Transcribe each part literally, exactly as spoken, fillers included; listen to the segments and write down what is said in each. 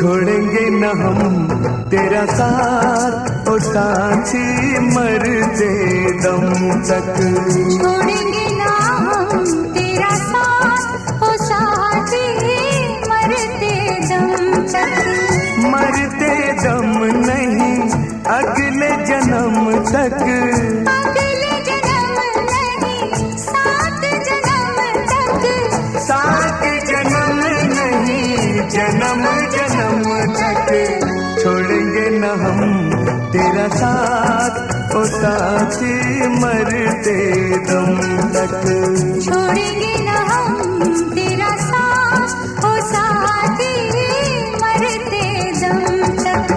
छोड़ेंगे न हम तेरा साथ ओ साथी मरते दम तक। छोड़ेंगे ना हम तेरा साथ ओ साथी मरते दम तक। मरते दम नहीं अगले जन्म तक। अगले जन्म नहीं सात जन्म तक। सात जन्म नहीं जन्म जन्म तक। छोड़ेंगे न हम तेरा साथ ओ साथी मरते दम तक। छोड़ेंगे न हम तेरा साथ ओ साथी मरते दम तक।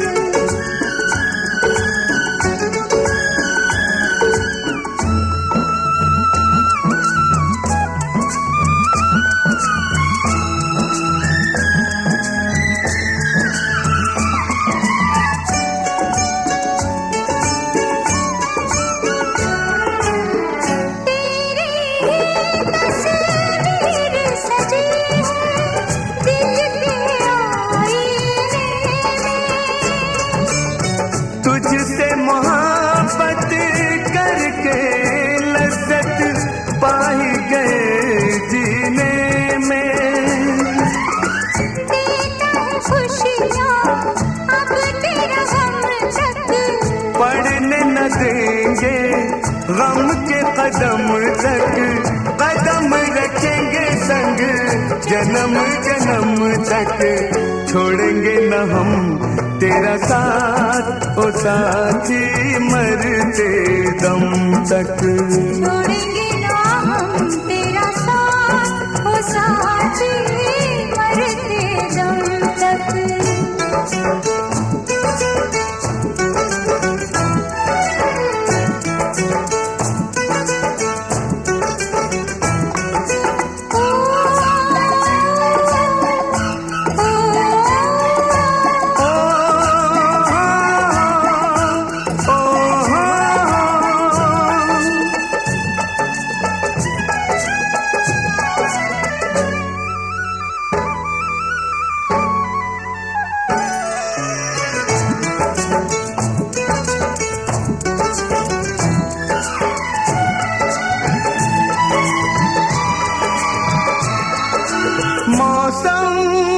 तुझसे मोहब्बत करके लज्जत पाई गए जीने में। देता है खुशियाँ अब तेरा गम तक। पढ़ने न देंगे गम के कदम तक। कदम रखेंगे संग जन्म जन्म तक। छोड़ेंगे न हम तेरा साथ ओ साथी मरते दम तक। छोड़ेंगे ना हम तेरा साथ ओ साथी मरते दम तक। मौसम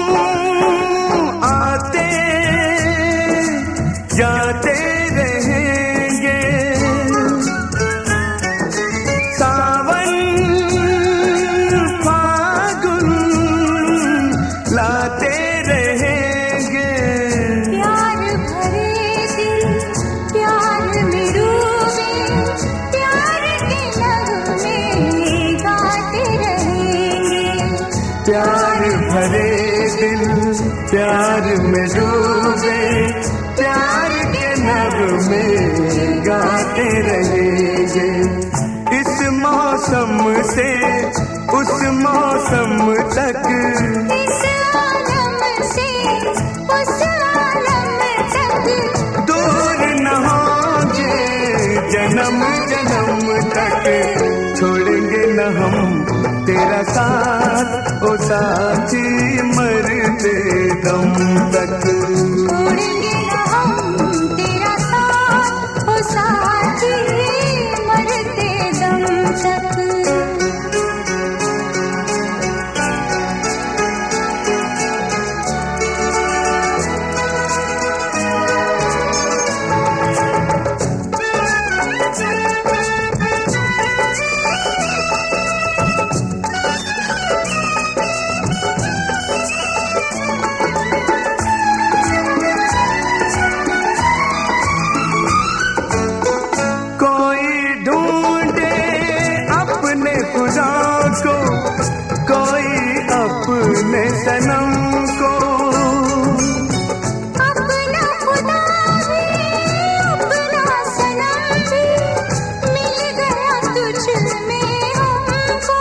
आते जाते रहेंगे। सावन फागुन लाते रहेंगे। प्यार भरे दिल प्यार में डूबे प्यार के नगमे गाते रहेंगे। प्यार भरे दिल प्यार में डूबे प्यार के नगमे गाते रहेंगे। इस मौसम से उस मौसम तक। इस आलम से उस आलम तक। दूर न होंगे जन्म जन्म तक। छोड़ेंगे न हम तेरा साथ ओ साथी मरते दम तक। छोड़ेंगे ना हम तेरा साथ ओ साथी मरते दम तक। अपने सनम को। अपना खुदा भी अपना सनम भी मिल गया तुझ में हमको।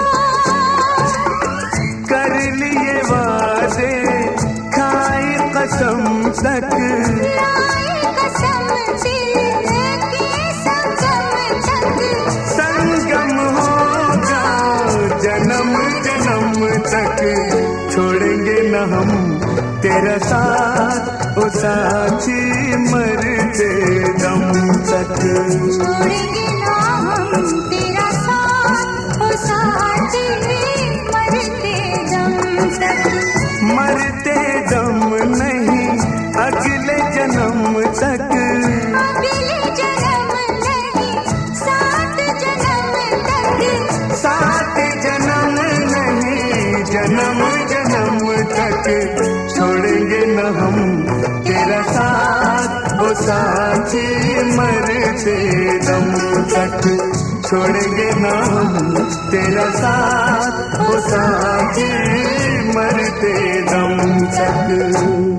कर लिए वादे खाए कसम तक। लाए कसम दिल के संगम तक। संगम होगा जन्म जन्म तक। छोड़ेंगे न हम तेरा साथ साथ ओ साथी मरते दम तक। छोड़ेंगे ना हम तेरा साथ ओ साथी मरते दम तक। मरते दम नहीं अगले जन्म तक। अगले जन्म नहीं सात जन्म तक। सात जन्म नहीं जन्म जन्म तक। छोड़ेंगे न हम तेरा साथ ओ साथी मरते दम तक। छोड़ेंगे न हम तेरा साथ ओ साथी मरते दम तक।